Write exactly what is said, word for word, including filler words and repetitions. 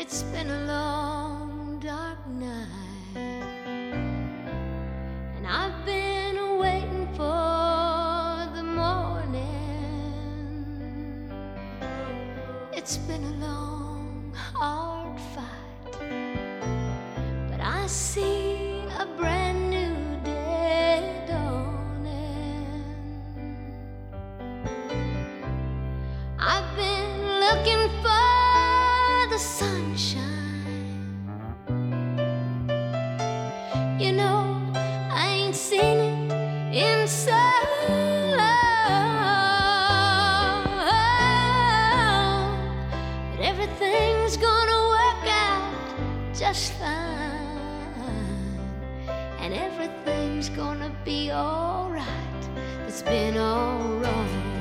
It's been a long, dark night, and I've been waiting for the morning. It's been a long, hard fight, but I see a brand new day dawning. I've been looking for the sunshine. You know, I ain't seen it in so long, but everything's gonna work out just fine, and everything's gonna be alright. It's been all wrong.